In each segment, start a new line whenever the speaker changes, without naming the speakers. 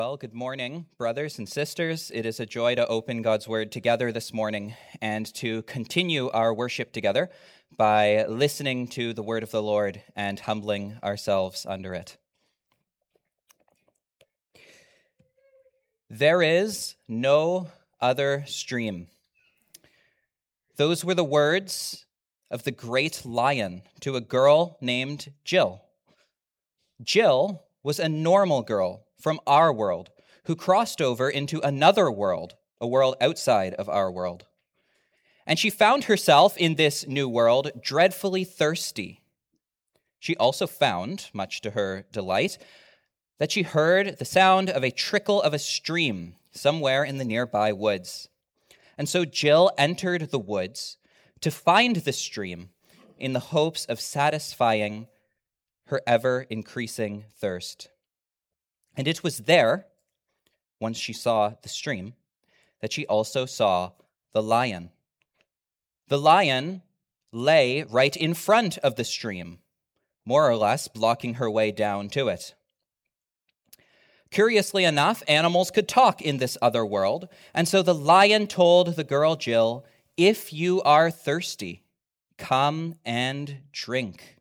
Well, good morning, brothers and sisters. It is a joy to open God's Word together this morning and to continue our worship together by listening to the Word of the Lord and humbling ourselves under it. There is no other stream. Those were the words of the great lion to a girl named Jill. Jill was a normal girl from our world who crossed over into another world, a world outside of our world. And she found herself in this new world dreadfully thirsty. She also found, much to her delight, that she heard the sound of a trickle of a stream somewhere in the nearby woods. And so Jill entered the woods to find the stream in the hopes of satisfying her ever-increasing thirst. And it was there, once she saw the stream, that she also saw the lion. The lion lay right in front of the stream, more or less blocking her way down to it. Curiously enough, animals could talk in this other world, and so the lion told the girl Jill, "If you are thirsty, come and drink."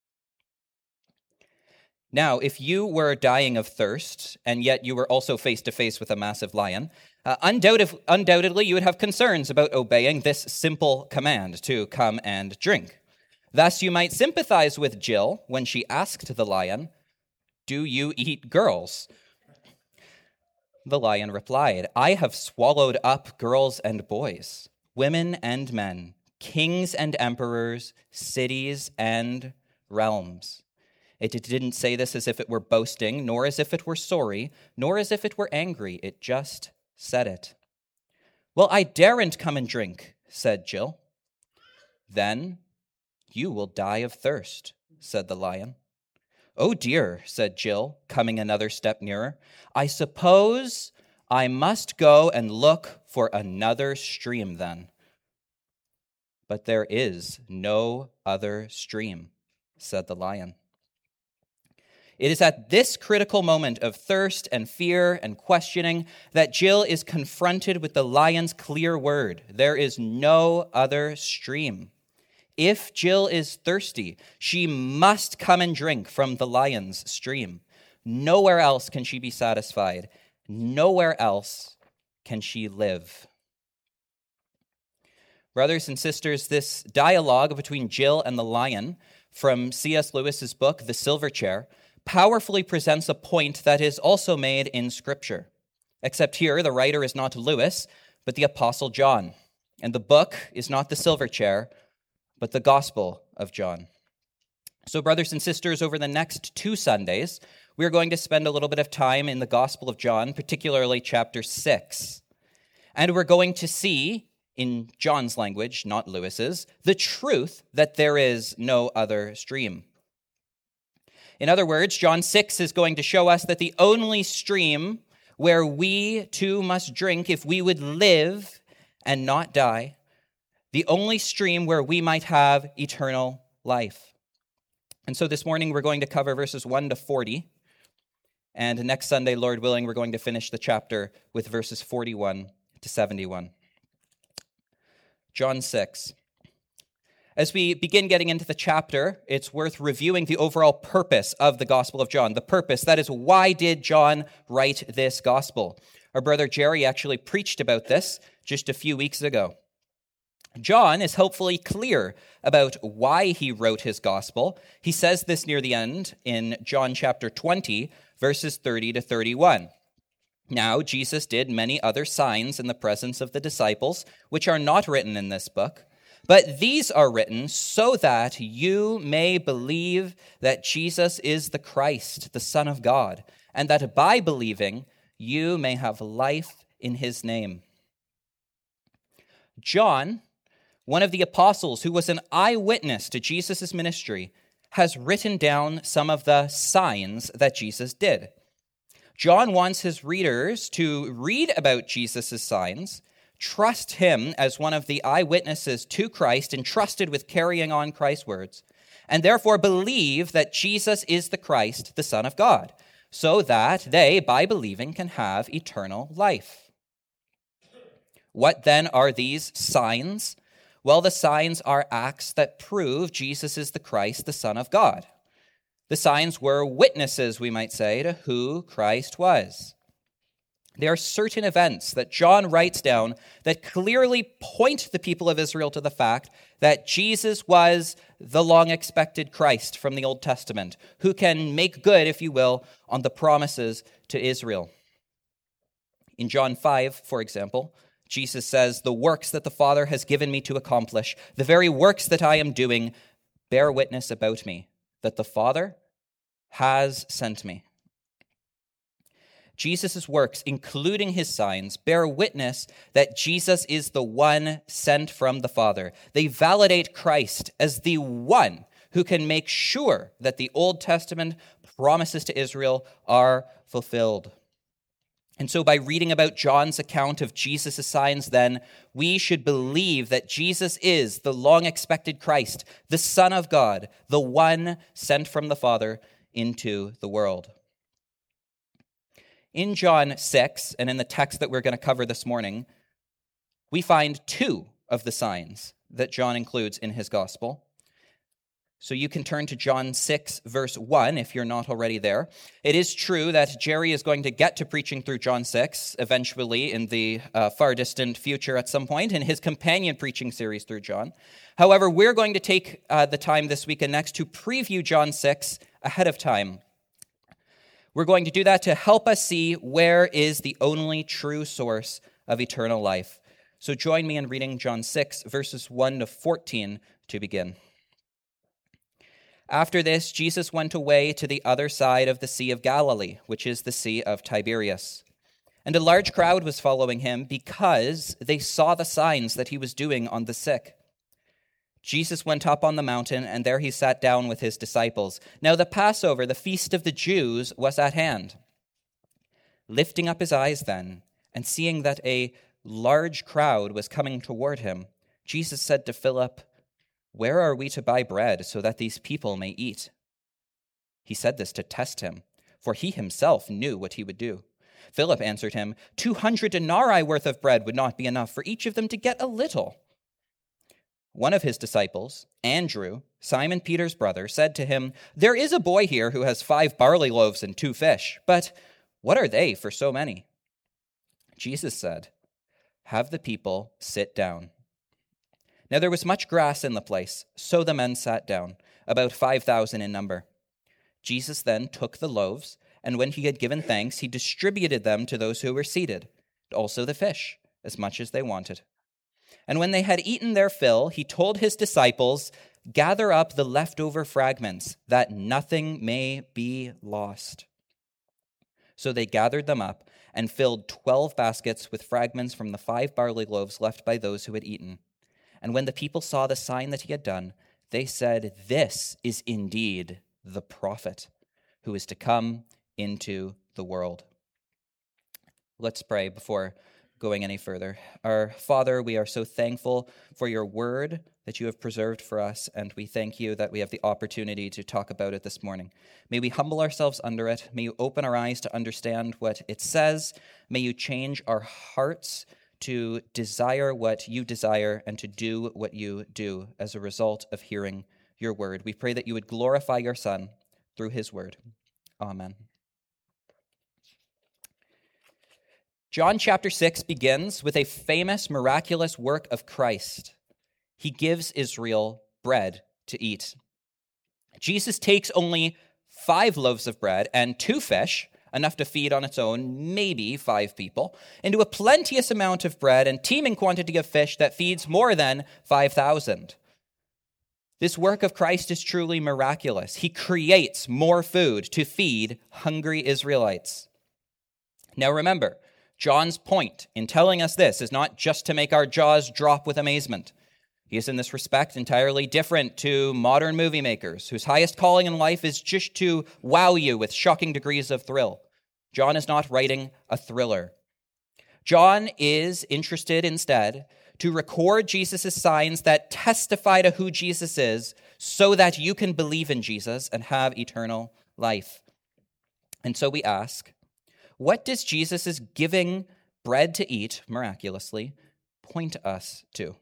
Now, if you were dying of thirst, and yet you were also face to face with a massive lion, undoubtedly you would have concerns about obeying this simple command to come and drink. Thus, you might sympathize with Jill when she asked the lion, "Do you eat girls?" The lion replied, "I have swallowed up girls and boys, women and men, kings and emperors, cities and realms." It didn't say this as if it were boasting, nor as if it were sorry, nor as if it were angry. It just said it. "Well, I daren't come and drink," said Jill. "Then you will die of thirst," said the lion. "Oh dear," said Jill, coming another step nearer. "I suppose I must go and look for another stream then." "But there is no other stream," said the lion. It is at this critical moment of thirst and fear and questioning that Jill is confronted with the lion's clear word. There is no other stream. If Jill is thirsty, she must come and drink from the lion's stream. Nowhere else can she be satisfied. Nowhere else can she live. Brothers and sisters, this dialogue between Jill and the lion from C.S. Lewis's book, The Silver Chair, powerfully presents a point that is also made in Scripture. Except here, the writer is not Lewis, but the Apostle John. And the book is not The Silver Chair, but the Gospel of John. So, brothers and sisters, over the next 2 Sundays, we are going to spend a little bit of time in the Gospel of John, particularly chapter 6. And we're going to see, in John's language, not Lewis's, the truth that there is no other stream. In other words, John 6 is going to show us that the only stream where we too must drink if we would live and not die, the only stream where we might have eternal life. And so this morning we're going to cover verses 1 to 40, and next Sunday, Lord willing, we're going to finish the chapter with verses 41 to 71. John 6. As we begin getting into the chapter, it's worth reviewing the overall purpose of the Gospel of John. The purpose, that is, why did John write this gospel? Our brother Jerry actually preached about this just a few weeks ago. John is hopefully clear about why he wrote his gospel. He says this near the end in John chapter 20, verses 30 to 31. "Now Jesus did many other signs in the presence of the disciples, which are not written in this book. But these are written so that you may believe that Jesus is the Christ, the Son of God, and that by believing you may have life in his name." John, one of the apostles who was an eyewitness to Jesus' ministry, has written down some of the signs that Jesus did. John wants his readers to read about Jesus' signs, trust him as one of the eyewitnesses to Christ entrusted with carrying on Christ's words, and therefore believe that Jesus is the Christ, the Son of God, so that they, by believing, can have eternal life. What then are these signs? Well, the signs are acts that prove Jesus is the Christ, the Son of God. The signs were witnesses, we might say, to who Christ was. There are certain events that John writes down that clearly point the people of Israel to the fact that Jesus was the long-expected Christ from the Old Testament, who can make good, if you will, on the promises to Israel. In John 5, for example, Jesus says, "The works that the Father has given me to accomplish, the very works that I am doing, bear witness about me, that the Father has sent me." Jesus' works, including his signs, bear witness that Jesus is the one sent from the Father. They validate Christ as the one who can make sure that the Old Testament promises to Israel are fulfilled. And so by reading about John's account of Jesus' signs, then, we should believe that Jesus is the long-expected Christ, the Son of God, the one sent from the Father into the world. In John 6, and in the text that we're going to cover this morning, we find two of the signs that John includes in his gospel. So you can turn to John 6, verse 1, if you're not already there. It is true that Jerry is going to get to preaching through John 6 eventually in the far distant future at some point in his companion preaching series through John. However, we're going to take the time this week and next to preview John 6 ahead of time. We're going to do that to help us see where is the only true source of eternal life. So join me in reading John 6, verses 1 to 14 to begin. After this, Jesus went away to the other side of the Sea of Galilee, which is the Sea of Tiberias. And a large crowd was following him because they saw the signs that he was doing on the sick. Jesus went up on the mountain, and there he sat down with his disciples. Now the Passover, the feast of the Jews, was at hand. Lifting up his eyes then, and seeing that a large crowd was coming toward him, Jesus said to Philip, "Where are we to buy bread so that these people may eat?" He said this to test him, for he himself knew what he would do. Philip answered him, 200 denarii worth of bread would not be enough for each of them to get a little. One of his disciples, Andrew, Simon Peter's brother, said to him, "There is a boy here who has 5 barley loaves and 2 fish, but what are they for so many?" Jesus said, "Have the people sit down." Now there was much grass in the place, so the men sat down, about 5,000 in number. Jesus then took the loaves, and when he had given thanks, he distributed them to those who were seated, and also the fish, as much as they wanted. And when they had eaten their fill, he told his disciples, "Gather up the leftover fragments, that nothing may be lost." So they gathered them up and filled 12 baskets with fragments from the 5 barley loaves left by those who had eaten. And when the people saw the sign that he had done, they said, "This is indeed the prophet who is to come into the world." Let's pray before going any further. Our Father, we are so thankful for your word that you have preserved for us, and we thank you that we have the opportunity to talk about it this morning. May we humble ourselves under it. May you open our eyes to understand what it says. May you change our hearts to desire what you desire and to do what you do as a result of hearing your word. We pray that you would glorify your Son through his word. Amen. John chapter 6 begins with a famous, miraculous work of Christ. He gives Israel bread to eat. Jesus takes only 5 loaves of bread and 2 fish, enough to feed on its own maybe 5 people, into a plenteous amount of bread and teeming quantity of fish that feeds more than 5,000. This work of Christ is truly miraculous. He creates more food to feed hungry Israelites. Now remember, John's point in telling us this is not just to make our jaws drop with amazement. He is in this respect entirely different to modern movie makers, whose highest calling in life is just to wow you with shocking degrees of thrill. John is not writing a thriller. John is interested instead to record Jesus' signs that testify to who Jesus is so that you can believe in Jesus and have eternal life. And so we ask, what does Jesus' giving bread to eat miraculously point us to?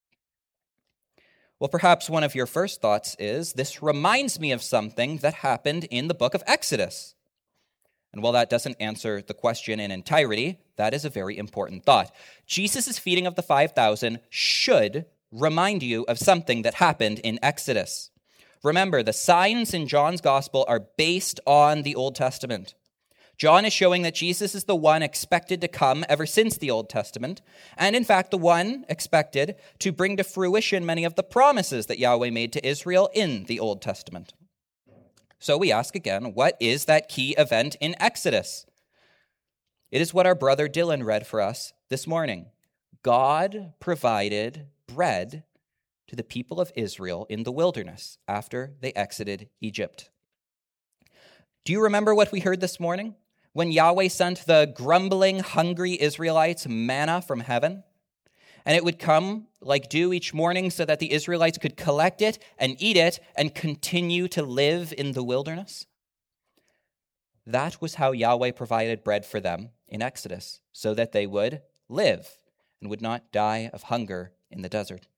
Well, perhaps one of your first thoughts is, this reminds me of something that happened in the book of Exodus. And while that doesn't answer the question in entirety, that is a very important thought. Jesus' feeding of the 5,000 should remind you of something that happened in Exodus. Remember, the signs in John's gospel are based on the Old Testament. John is showing that Jesus is the one expected to come ever since the Old Testament, and in fact, the one expected to bring to fruition many of the promises that Yahweh made to Israel in the Old Testament. So we ask again, what is that key event in Exodus? It is what our brother Dylan read for us this morning. God provided bread to the people of Israel in the wilderness after they exited Egypt. Do you remember what we heard this morning? When Yahweh sent the grumbling, hungry Israelites manna from heaven, and it would come like dew each morning so that the Israelites could collect it and eat it and continue to live in the wilderness. That was how Yahweh provided bread for them in Exodus, so that they would live and would not die of hunger in the desert.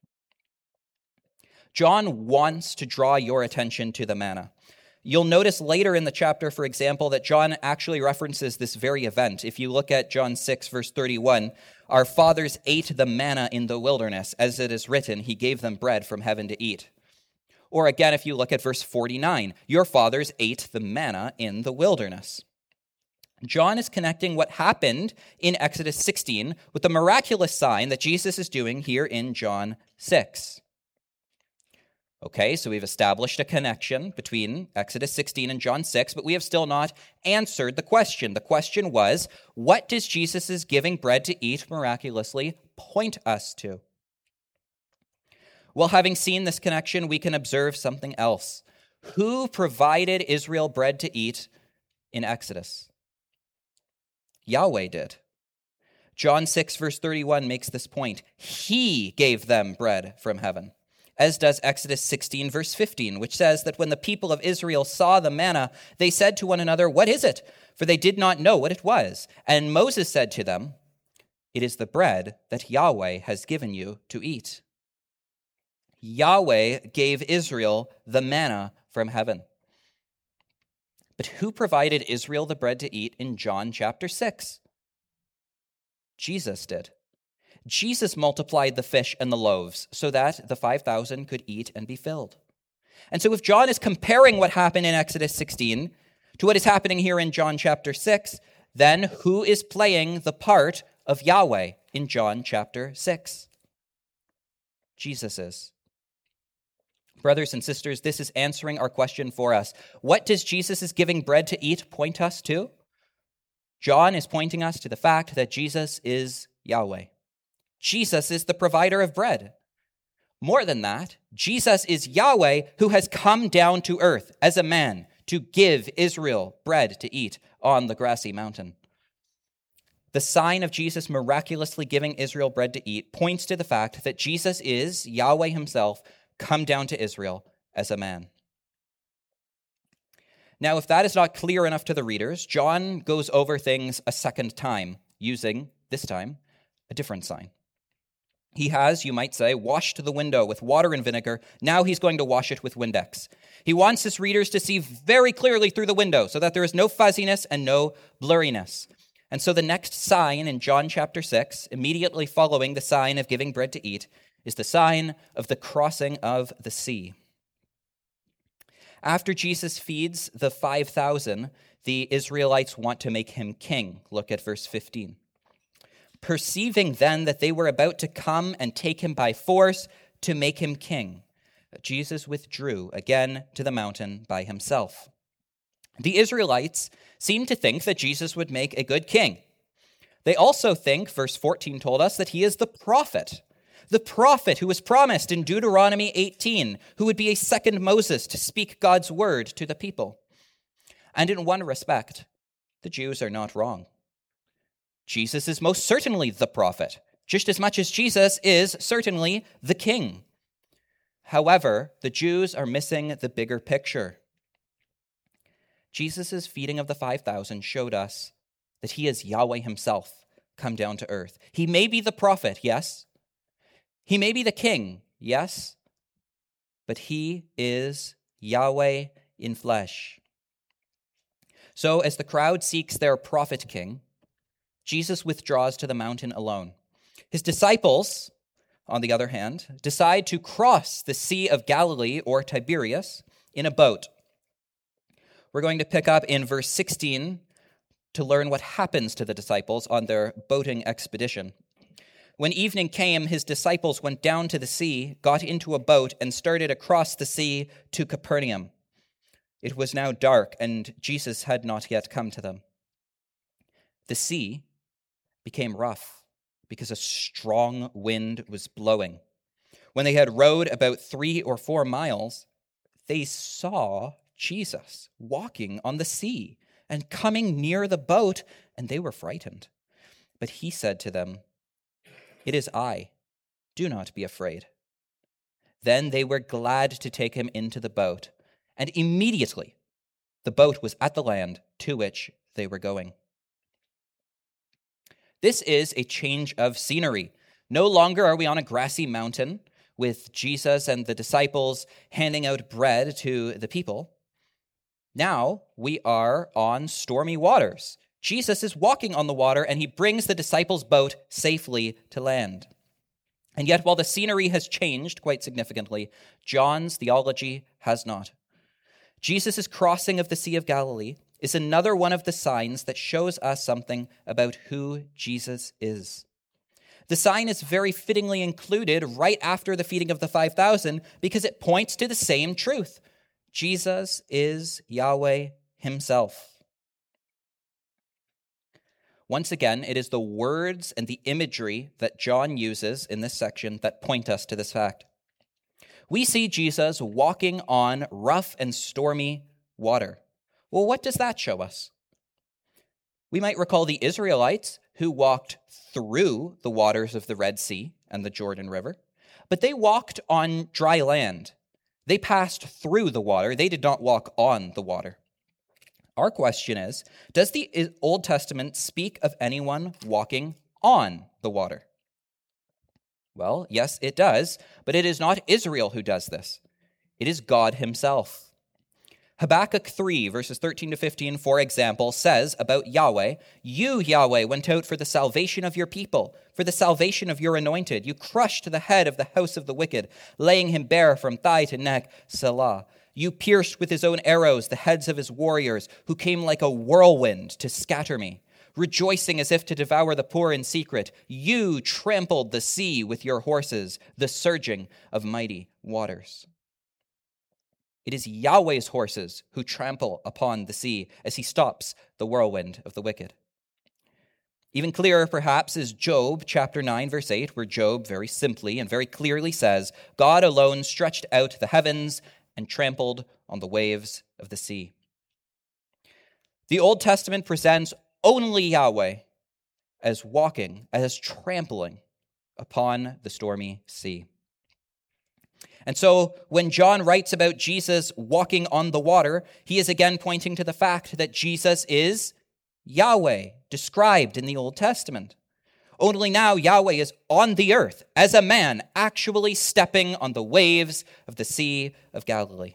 John wants to draw your attention to the manna. You'll notice later in the chapter, for example, that John actually references this very event. If you look at John 6, verse 31, our fathers ate the manna in the wilderness. As it is written, he gave them bread from heaven to eat. Or again, if you look at verse 49, your fathers ate the manna in the wilderness. John is connecting what happened in Exodus 16 with the miraculous sign that Jesus is doing here in John 6. Okay, so we've established a connection between Exodus 16 and John 6, but we have still not answered the question. The question was, what does Jesus' giving bread to eat miraculously point us to? Well, having seen this connection, we can observe something else. Who provided Israel bread to eat in Exodus? Yahweh did. John 6, verse 31 makes this point. He gave them bread from heaven. As does Exodus 16, verse 15, which says that when the people of Israel saw the manna, they said to one another, "What is it?" For they did not know what it was. And Moses said to them, "It is the bread that Yahweh has given you to eat." Yahweh gave Israel the manna from heaven. But who provided Israel the bread to eat in John chapter 6? Jesus did. Jesus multiplied the fish and the loaves so that the 5,000 could eat and be filled. And so if John is comparing what happened in Exodus 16 to what is happening here in John chapter 6, then who is playing the part of Yahweh in John chapter 6? Jesus is. Brothers and sisters, this is answering our question for us. What does Jesus' giving bread to eat point us to? John is pointing us to the fact that Jesus is Yahweh. Jesus is the provider of bread. More than that, Jesus is Yahweh who has come down to earth as a man to give Israel bread to eat on the grassy mountain. The sign of Jesus miraculously giving Israel bread to eat points to the fact that Jesus is Yahweh himself come down to Israel as a man. Now, if that is not clear enough to the readers, John goes over things a second time, using, this time, a different sign. He has, you might say, washed the window with water and vinegar. Now he's going to wash it with Windex. He wants his readers to see very clearly through the window so that there is no fuzziness and no blurriness. And so the next sign in John chapter 6, immediately following the sign of giving bread to eat, is the sign of the crossing of the sea. After Jesus feeds the 5,000, the Israelites want to make him king. Look at verse 15. Perceiving then that they were about to come and take him by force to make him king, Jesus withdrew again to the mountain by himself. The Israelites seem to think that Jesus would make a good king. They also think, verse 14 told us, that he is the prophet who was promised in Deuteronomy 18, who would be a second Moses to speak God's word to the people. And in one respect, the Jews are not wrong. Jesus is most certainly the prophet, just as much as Jesus is certainly the king. However, the Jews are missing the bigger picture. Jesus' feeding of the 5,000 showed us that he is Yahweh himself come down to earth. He may be the prophet, yes. He may be the king, yes. But he is Yahweh in flesh. So as the crowd seeks their prophet king, Jesus withdraws to the mountain alone. His disciples, on the other hand, decide to cross the Sea of Galilee, or Tiberias, in a boat. We're going to pick up in verse 16 to learn what happens to the disciples on their boating expedition. When evening came, his disciples went down to the sea, got into a boat, and started across the sea to Capernaum. It was now dark, and Jesus had not yet come to them. The sea became rough because a strong wind was blowing. When they had rowed about 3 or 4 miles, they saw Jesus walking on the sea and coming near the boat, and they were frightened. But he said to them, "It is I. Do not be afraid." Then they were glad to take him into the boat, and immediately the boat was at the land to which they were going. This is a change of scenery. No longer are we on a grassy mountain with Jesus and the disciples handing out bread to the people. Now we are on stormy waters. Jesus is walking on the water, and he brings the disciples' boat safely to land. And yet, while the scenery has changed quite significantly, John's theology has not. Jesus' crossing of the Sea of Galilee is another one of the signs that shows us something about who Jesus is. The sign is very fittingly included right after the feeding of the 5,000 because it points to the same truth. Jesus is Yahweh himself. Once again, it is the words and the imagery that John uses in this section that point us to this fact. We see Jesus walking on rough and stormy water. Well, what does that show us? We might recall the Israelites who walked through the waters of the Red Sea and the Jordan River, but they walked on dry land. They passed through the water. They did not walk on the water. Our question is, does the Old Testament speak of anyone walking on the water? Well, yes, it does, but it is not Israel who does this. It is God himself. Habakkuk 3, verses 13 to 15, for example, says about Yahweh, "You, Yahweh, went out for the salvation of your people, for the salvation of your anointed. You crushed the head of the house of the wicked, laying him bare from thigh to neck, Selah. You pierced with his own arrows the heads of his warriors, who came like a whirlwind to scatter me. Rejoicing as if to devour the poor in secret, you trampled the sea with your horses, the surging of mighty waters." It is Yahweh's horses who trample upon the sea as he stops the whirlwind of the wicked. Even clearer, perhaps, is Job chapter 9, verse 8, where Job very simply and very clearly says, "God alone stretched out the heavens and trampled on the waves of the sea." The Old Testament presents only Yahweh as walking, as trampling upon the stormy sea. And so when John writes about Jesus walking on the water, he is again pointing to the fact that Jesus is Yahweh, described in the Old Testament. Only now Yahweh is on the earth as a man, actually stepping on the waves of the Sea of Galilee.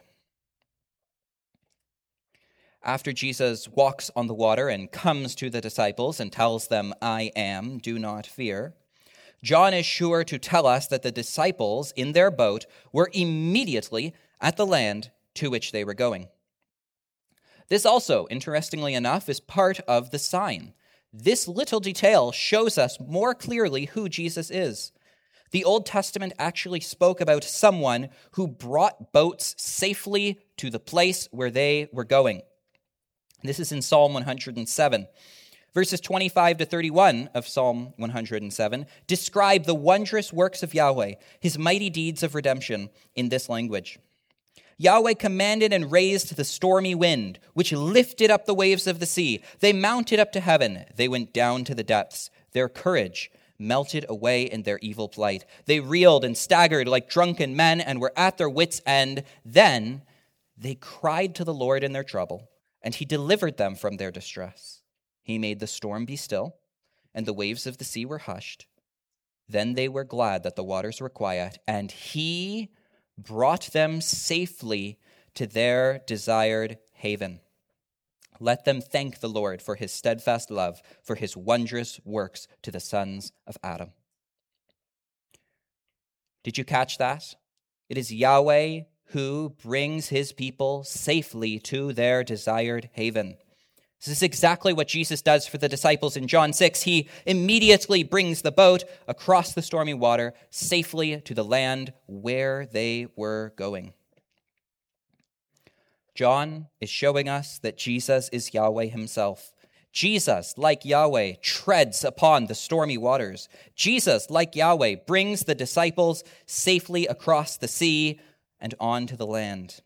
After Jesus walks on the water and comes to the disciples and tells them, "I am, do not fear," John is sure to tell us that the disciples in their boat were immediately at the land to which they were going. This also, interestingly enough, is part of the sign. This little detail shows us more clearly who Jesus is. The Old Testament actually spoke about someone who brought boats safely to the place where they were going. This is in Psalm 107. Verses 25 to 31 of Psalm 107 describe the wondrous works of Yahweh, his mighty deeds of redemption, in this language. Yahweh commanded and raised the stormy wind, which lifted up the waves of the sea. They mounted up to heaven. They went down to the depths. Their courage melted away in their evil plight. They reeled and staggered like drunken men and were at their wits' end. Then they cried to the Lord in their trouble, and he delivered them from their distress. He made the storm be still, and the waves of the sea were hushed. Then they were glad that the waters were quiet, and he brought them safely to their desired haven. Let them thank the Lord for his steadfast love, for his wondrous works to the sons of Adam. Did you catch that? It is Yahweh who brings his people safely to their desired haven. This is exactly what Jesus does for the disciples in John 6. He immediately brings the boat across the stormy water safely to the land where they were going. John is showing us that Jesus is Yahweh himself. Jesus, like Yahweh, treads upon the stormy waters. Jesus, like Yahweh, brings the disciples safely across the sea and onto the land.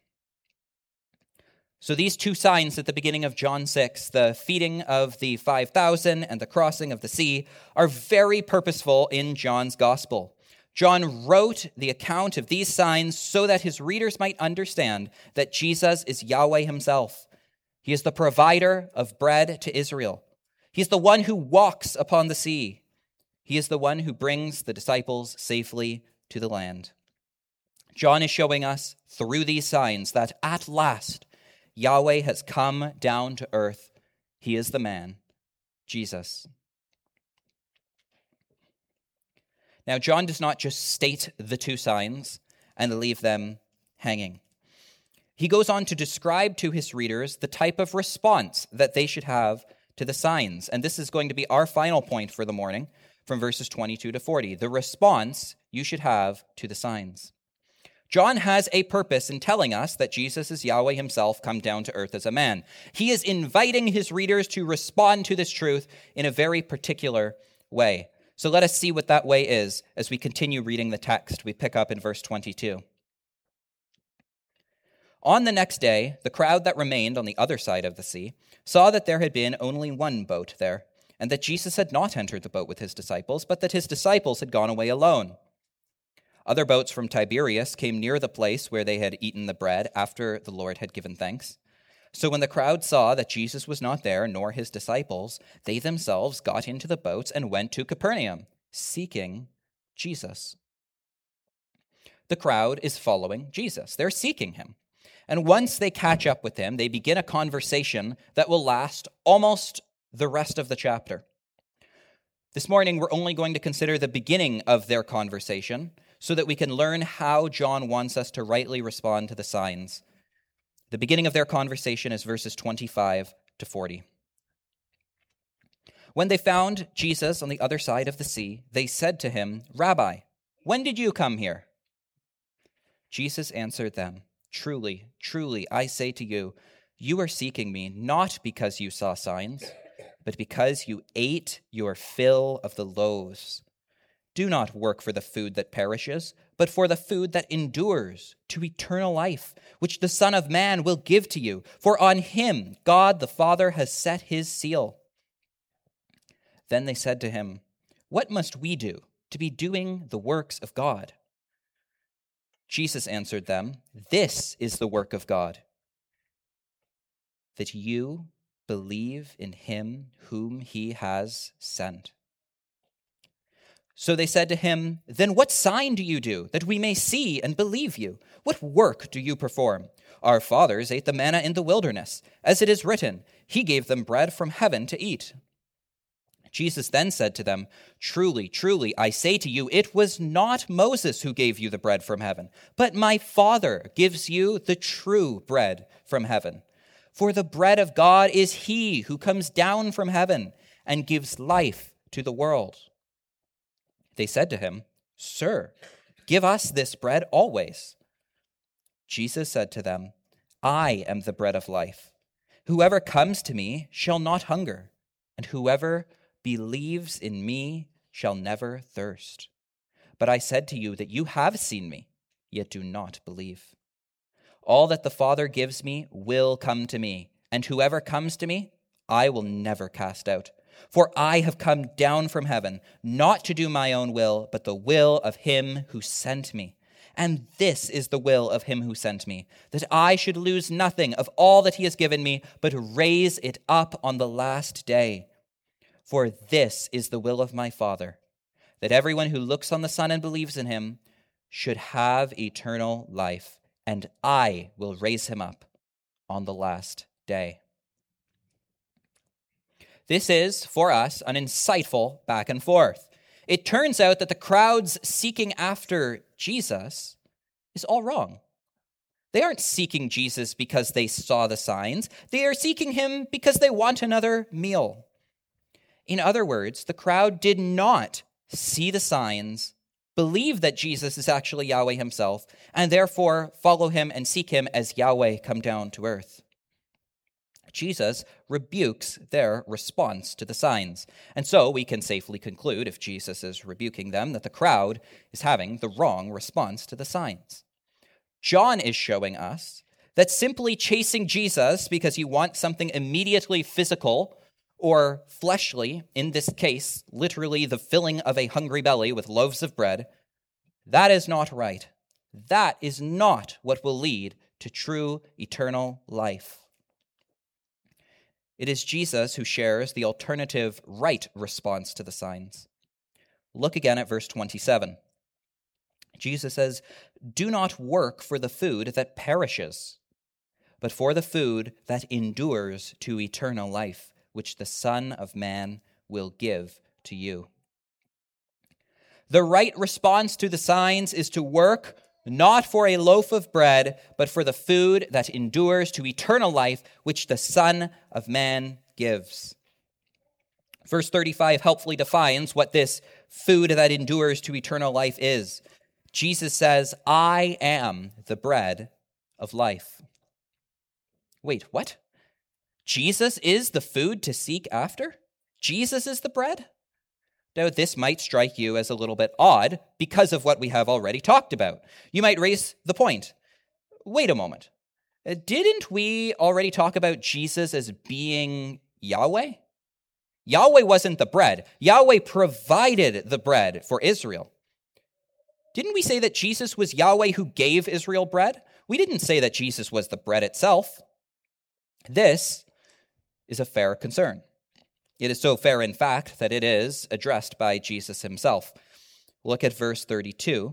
So these two signs at the beginning of John 6, the feeding of the 5,000 and the crossing of the sea, are very purposeful in John's gospel. John wrote the account of these signs so that his readers might understand that Jesus is Yahweh himself. He is the provider of bread to Israel. He is the one who walks upon the sea. He is the one who brings the disciples safely to the land. John is showing us through these signs that at last Yahweh has come down to earth. He is the man, Jesus. Now, John does not just state the two signs and leave them hanging. He goes on to describe to his readers the type of response that they should have to the signs. And this is going to be our final point for the morning from verses 22 to 40. The response you should have to the signs. John has a purpose in telling us that Jesus is Yahweh himself come down to earth as a man. He is inviting his readers to respond to this truth in a very particular way. So let us see what that way is as we continue reading the text. We pick up in verse 22. On the next day, the crowd that remained on the other side of the sea saw that there had been only one boat there, and that Jesus had not entered the boat with his disciples, but that his disciples had gone away alone. Other boats from Tiberias came near the place where they had eaten the bread after the Lord had given thanks. So when the crowd saw that Jesus was not there, nor his disciples, they themselves got into the boats and went to Capernaum, seeking Jesus. The crowd is following Jesus. They're seeking him. And once they catch up with him, they begin a conversation that will last almost the rest of the chapter. This morning, we're only going to consider the beginning of their conversation so that we can learn how John wants us to rightly respond to the signs. The beginning of their conversation is verses 25 to 40. When they found Jesus on the other side of the sea, they said to him, "Rabbi, when did you come here?" Jesus answered them, "Truly, truly, I say to you, you are seeking me not because you saw signs, but because you ate your fill of the loaves. Do not work for the food that perishes, but for the food that endures to eternal life, which the Son of Man will give to you. For on him God the Father has set his seal." Then they said to him, "What must we do to be doing the works of God?" Jesus answered them, "This is the work of God, that you believe in him whom he has sent." So they said to him, "Then what sign do you do, that we may see and believe you? What work do you perform? Our fathers ate the manna in the wilderness. As it is written, he gave them bread from heaven to eat." Jesus then said to them, "Truly, truly, I say to you, it was not Moses who gave you the bread from heaven, but my Father gives you the true bread from heaven. For the bread of God is he who comes down from heaven and gives life to the world." They said to him, "Sir, give us this bread always." Jesus said to them, "I am the bread of life. Whoever comes to me shall not hunger, and whoever believes in me shall never thirst. But I said to you that you have seen me, yet do not believe. All that the Father gives me will come to me, and whoever comes to me, I will never cast out. For I have come down from heaven, not to do my own will, but the will of him who sent me. And this is the will of him who sent me, that I should lose nothing of all that he has given me, but raise it up on the last day. For this is the will of my Father, that everyone who looks on the Son and believes in him should have eternal life, and I will raise him up on the last day. This is, for us, an insightful back and forth. It turns out that the crowds seeking after Jesus is all wrong. They aren't seeking Jesus because they saw the signs. They are seeking him because they want another meal. In other words, the crowd did not see the signs, believe that Jesus is actually Yahweh himself, and therefore follow him and seek him as Yahweh come down to earth. Jesus rebukes their response to the signs. And so we can safely conclude, if Jesus is rebuking them, that the crowd is having the wrong response to the signs. John is showing us that simply chasing Jesus because you want something immediately physical or fleshly, in this case, literally the filling of a hungry belly with loaves of bread, that is not right. That is not what will lead to true eternal life. It is Jesus who shares the alternative right response to the signs. Look again at verse 27. Jesus says, "Do not work for the food that perishes, but for the food that endures to eternal life, which the Son of Man will give to you." The right response to the signs is to work not for a loaf of bread, but for the food that endures to eternal life, which the Son of Man gives. Verse 35 helpfully defines what this food that endures to eternal life is. Jesus says, "I am the bread of life." Wait, what? Jesus is the food to seek after? Jesus is the bread? Now, this might strike you as a little bit odd because of what we have already talked about. You might raise the point. Wait a moment. Didn't we already talk about Jesus as being Yahweh? Yahweh wasn't the bread. Yahweh provided the bread for Israel. Didn't we say that Jesus was Yahweh who gave Israel bread? We didn't say that Jesus was the bread itself. This is a fair concern. It is so fair, in fact, that it is addressed by Jesus himself. Look at verse 32.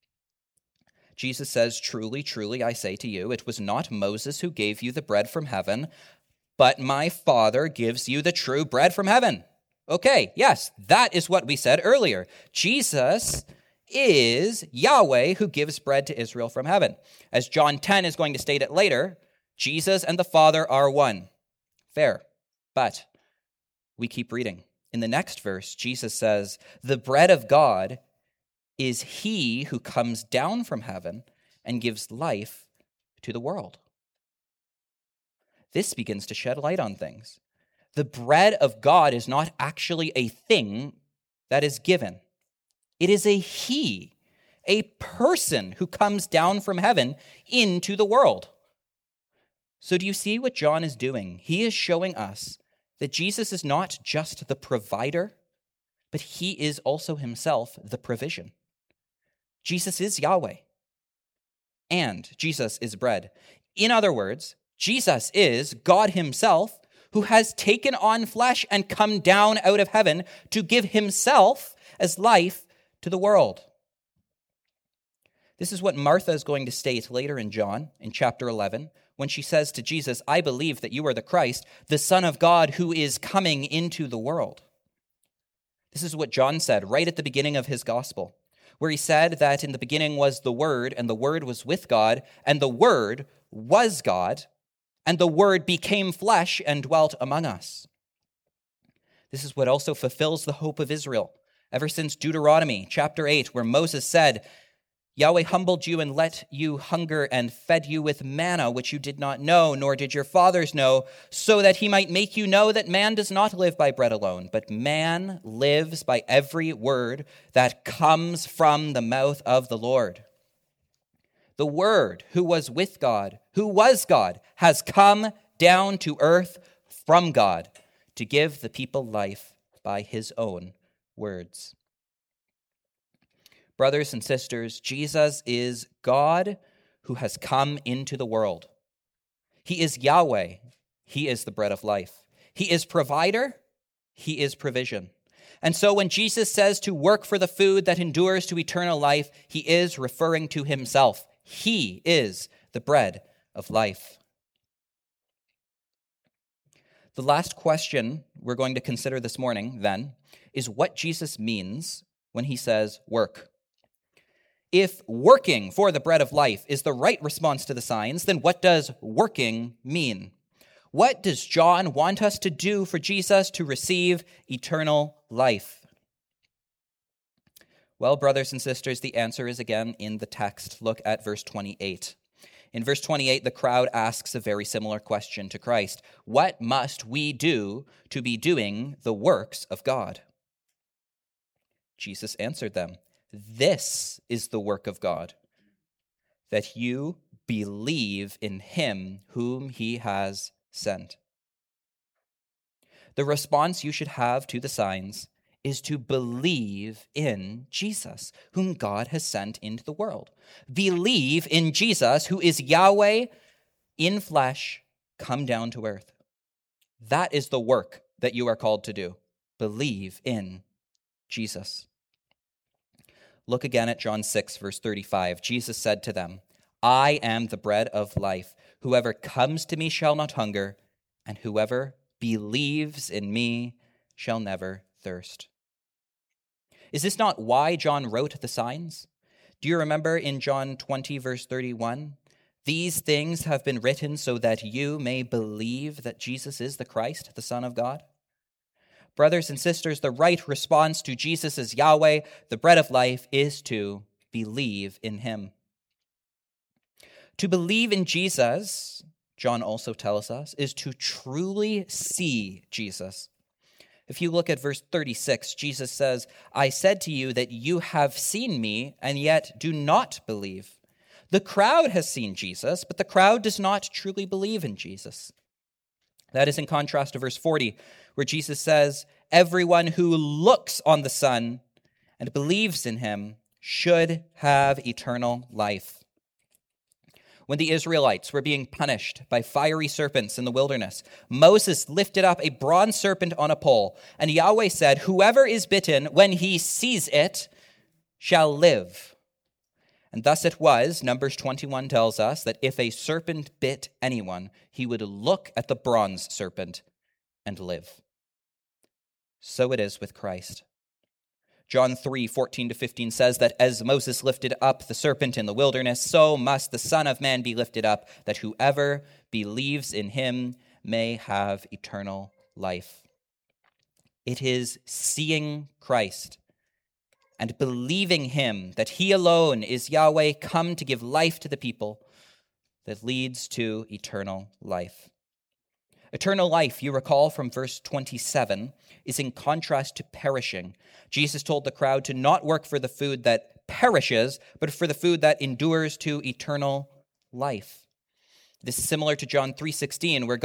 Jesus says, "Truly, truly, I say to you, it was not Moses who gave you the bread from heaven, but my Father gives you the true bread from heaven." Okay, yes, that is what we said earlier. Jesus is Yahweh who gives bread to Israel from heaven. As John 10 is going to state it later, Jesus and the Father are one. Fair. But we keep reading. In the next verse, Jesus says, "The bread of God is he who comes down from heaven and gives life to the world." This begins to shed light on things. The bread of God is not actually a thing that is given. It is a he, a person who comes down from heaven into the world. So do you see what John is doing? He is showing us that Jesus is not just the provider, but he is also himself the provision. Jesus is Yahweh, and Jesus is bread. In other words, Jesus is God himself who has taken on flesh and come down out of heaven to give himself as life to the world. This is what Martha is going to state later in John, in chapter 11, when she says to Jesus, "I believe that you are the Christ, the Son of God who is coming into the world." This is what John said right at the beginning of his gospel, where he said that in the beginning was the Word, and the Word was with God, and the Word was God, and the Word became flesh and dwelt among us. This is what also fulfills the hope of Israel, ever since Deuteronomy chapter 8, where Moses said, "Yahweh humbled you and let you hunger and fed you with manna, which you did not know, nor did your fathers know, so that he might make you know that man does not live by bread alone, but man lives by every word that comes from the mouth of the Lord." The Word, who was with God, who was God, has come down to earth from God to give the people life by his own words. Brothers and sisters, Jesus is God who has come into the world. He is Yahweh. He is the bread of life. He is provider. He is provision. And so when Jesus says to work for the food that endures to eternal life, he is referring to himself. He is the bread of life. The last question we're going to consider this morning, then, is what Jesus means when he says work. If working for the bread of life is the right response to the signs, then what does working mean? What does John want us to do for Jesus to receive eternal life? Well, brothers and sisters, the answer is again in the text. Look at verse 28. In verse 28, the crowd asks a very similar question to Christ. What must we do to be doing the works of God? Jesus answered them, this is the work of God, that you believe in him whom he has sent. The response you should have to the signs is to believe in Jesus, whom God has sent into the world. Believe in Jesus, who is Yahweh in flesh, come down to earth. That is the work that you are called to do. Believe in Jesus. Look again at John 6, verse 35. Jesus said to them, I am the bread of life. Whoever comes to me shall not hunger, and whoever believes in me shall never thirst. Is this not why John wrote the signs? Do you remember in John 20, verse 31? These things have been written so that you may believe that Jesus is the Christ, the Son of God. Brothers and sisters, the right response to Jesus as Yahweh, the bread of life, is to believe in him. To believe in Jesus, John also tells us, is to truly see Jesus. If you look at verse 36, Jesus says, I said to you that you have seen me, and yet do not believe. The crowd has seen Jesus, but the crowd does not truly believe in Jesus. That is in contrast to verse 40, where Jesus says, everyone who looks on the Son and believes in him should have eternal life. When the Israelites were being punished by fiery serpents in the wilderness, Moses lifted up a bronze serpent on a pole, and Yahweh said, whoever is bitten when he sees it shall live. And thus it was, Numbers 21 tells us, that if a serpent bit anyone, he would look at the bronze serpent and live. So it is with Christ. John 3, 14-15 says that as Moses lifted up the serpent in the wilderness, so must the Son of Man be lifted up, that whoever believes in him may have eternal life. It is seeing Christ and believing him, that he alone is Yahweh, come to give life to the people, that leads to eternal life. Eternal life, you recall from verse 27, is in contrast to perishing. Jesus told the crowd to not work for the food that perishes, but for the food that endures to eternal life. This is similar to John 3:16, where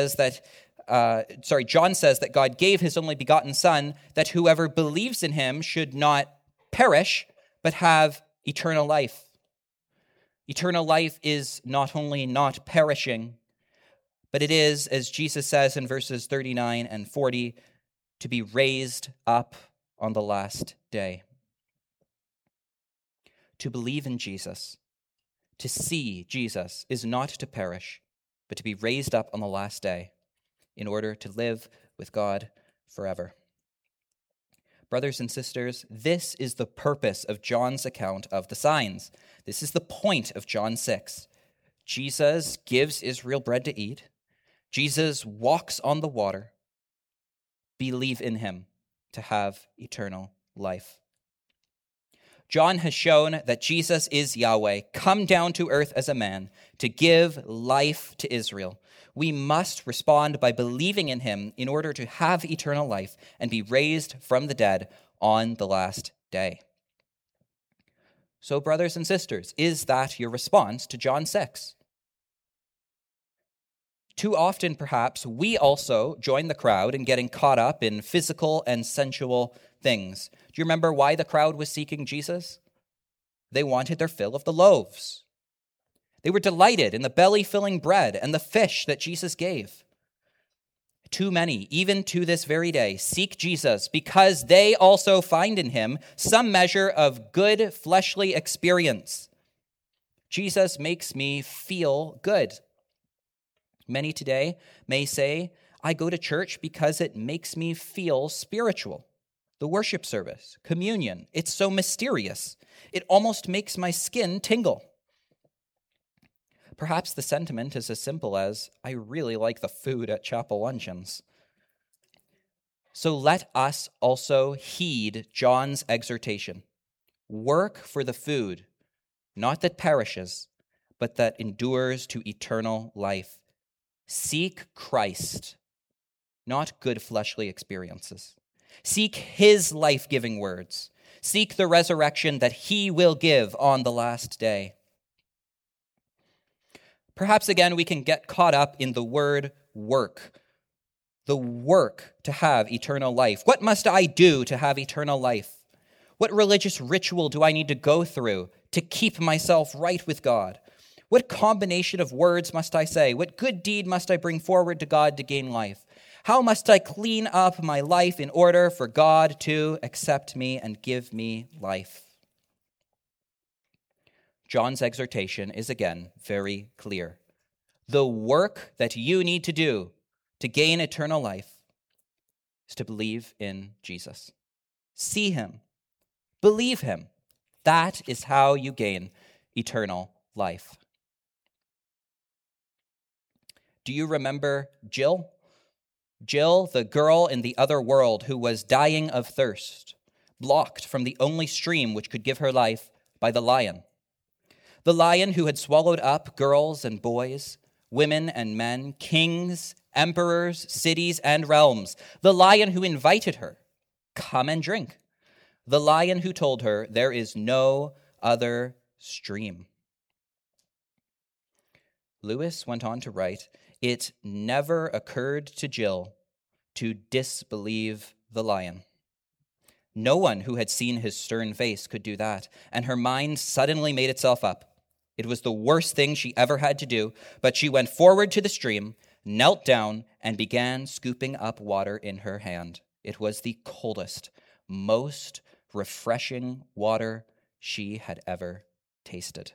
John says that God gave his only begotten Son, that whoever believes in him should not perish, but have eternal life. Eternal life is not only not perishing, but it is, as Jesus says in verses 39 and 40, to be raised up on the last day. To believe in Jesus, to see Jesus, is not to perish, but to be raised up on the last day in order to live with God forever. Brothers and sisters, this is the purpose of John's account of the signs. This is the point of John 6. Jesus gives Israel bread to eat. Jesus walks on the water. Believe in him to have eternal life. John has shown that Jesus is Yahweh, come down to earth as a man to give life to Israel. We must respond by believing in him in order to have eternal life and be raised from the dead on the last day. So, brothers and sisters, is that your response to John 6? Too often, perhaps, we also join the crowd in getting caught up in physical and sensual things. Do you remember why the crowd was seeking Jesus? They wanted their fill of the loaves. They were delighted in the belly-filling bread and the fish that Jesus gave. Too many, even to this very day, seek Jesus because they also find in him some measure of good fleshly experience. Jesus makes me feel good. Many today may say, I go to church because it makes me feel spiritual. The worship service, communion, it's so mysterious. It almost makes my skin tingle. Perhaps the sentiment is as simple as, I really like the food at chapel luncheons. So let us also heed John's exhortation. Work for the food, not that perishes, but that endures to eternal life. Seek Christ, not good fleshly experiences. Seek his life-giving words. Seek the resurrection that he will give on the last day. Perhaps again we can get caught up in the word work. The work to have eternal life. What must I do to have eternal life? What religious ritual do I need to go through to keep myself right with God? What combination of words must I say? What good deed must I bring forward to God to gain life? How must I clean up my life in order for God to accept me and give me life? John's exhortation is again very clear. The work that you need to do to gain eternal life is to believe in Jesus. See him. Believe him. That is how you gain eternal life. Do you remember Jill? Jill, the girl in the other world who was dying of thirst, blocked from the only stream which could give her life by the lion. The lion who had swallowed up girls and boys, women and men, kings, emperors, cities, and realms. The lion who invited her, come and drink. The lion who told her, there is no other stream. Lewis went on to write, it never occurred to Jill to disbelieve the lion. No one who had seen his stern face could do that, and her mind suddenly made itself up. It was the worst thing she ever had to do, but she went forward to the stream, knelt down, and began scooping up water in her hand. It was the coldest, most refreshing water she had ever tasted.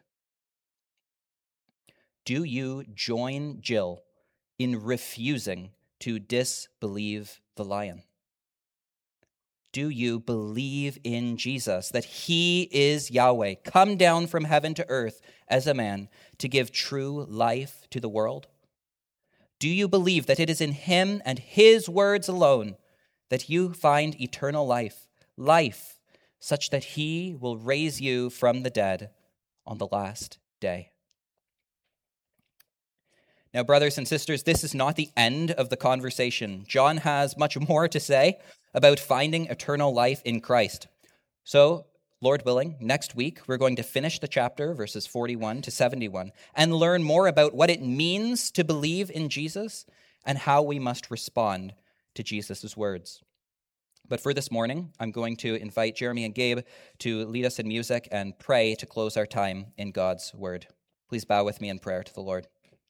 Do you join Jill in refusing to disbelieve the lion? Do you believe in Jesus, that he is Yahweh, come down from heaven to earth as a man to give true life to the world? Do you believe that it is in him and his words alone that you find eternal life, life such that he will raise you from the dead on the last day? Now, brothers and sisters, this is not the end of the conversation. John has much more to say about finding eternal life in Christ. So, Lord willing, next week we're going to finish the chapter, verses 41 to 71, and learn more about what it means to believe in Jesus and how we must respond to Jesus' words. But for this morning, I'm going to invite Jeremy and Gabe to lead us in music and pray to close our time in God's word. Please bow with me in prayer to the Lord.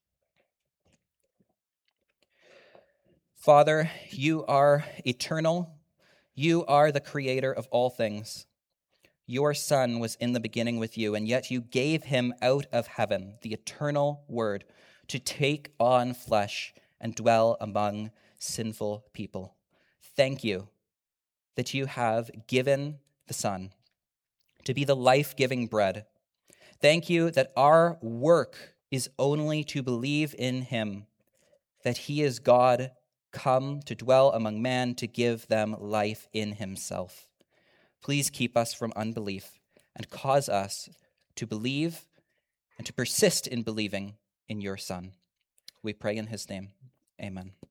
Father, you are eternal. You are the creator of all things. Your Son was in the beginning with you, and yet you gave him out of heaven, the eternal Word, to take on flesh and dwell among sinful people. Thank you that you have given the Son to be the life-giving bread. Thank you that our work is only to believe in him, that he is God come to dwell among men to give them life in himself. Please keep us from unbelief and cause us to believe and to persist in believing in your Son. We pray in his name. Amen.